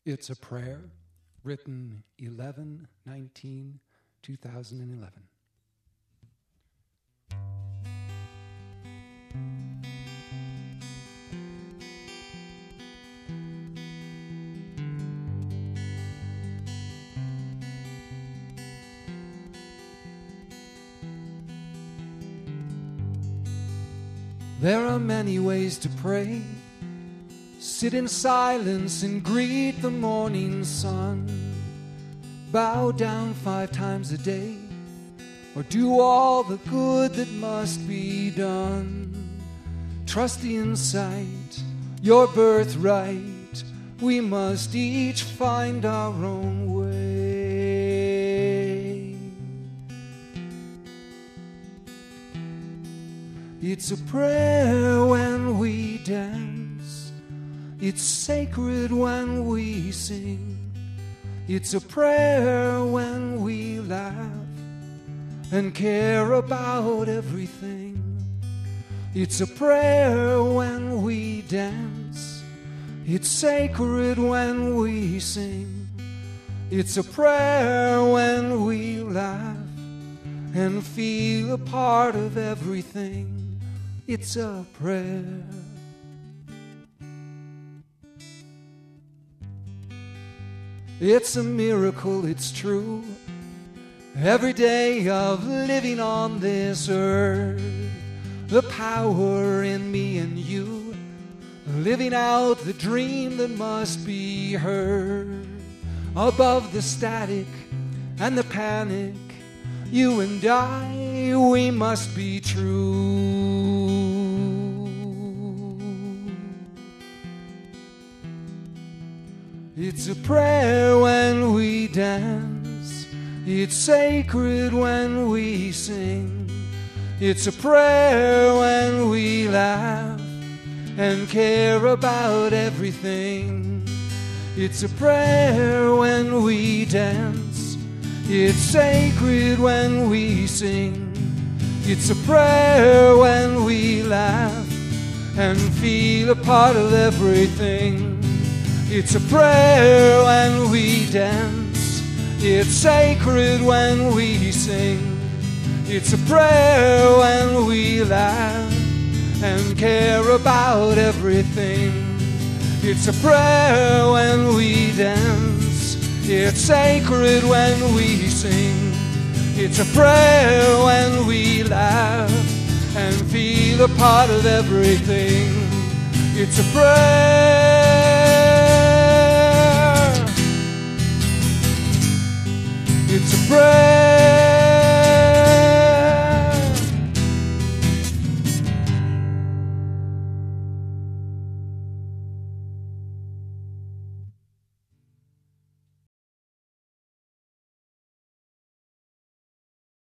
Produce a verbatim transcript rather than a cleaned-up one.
It's a prayer written eleven nineteen two thousand eleven. There are many ways to pray. Sit in silence and greet the morning sun. Bow down five times a day, or do all the good that must be done. Trust the insight, your birthright. We must each find our own way. It's a prayer when we dance. It's sacred when we sing. It's a prayer when we laugh and care about everything. It's a prayer when we dance. It's sacred when we sing. It's a prayer when we laugh and feel a part of everything. It's a prayer. It's a miracle, it's true. Every day of living on this earth, the power in me and you, living out the dream that must be heard. Above the static and the panic, you and I, we must be true. It's a prayer when we dance. It's sacred when we sing. It's a prayer when we laugh and care about everything. It's a prayer when we dance. It's sacred when we sing. It's a prayer when we laugh and feel a part of everything. It's a prayer when we dance. It's sacred when we sing. It's a prayer when we laugh and care about everything. It's a prayer when we dance. It's sacred when we sing. It's a prayer when we laugh and feel a part of everything. It's a prayer. It's a prayer.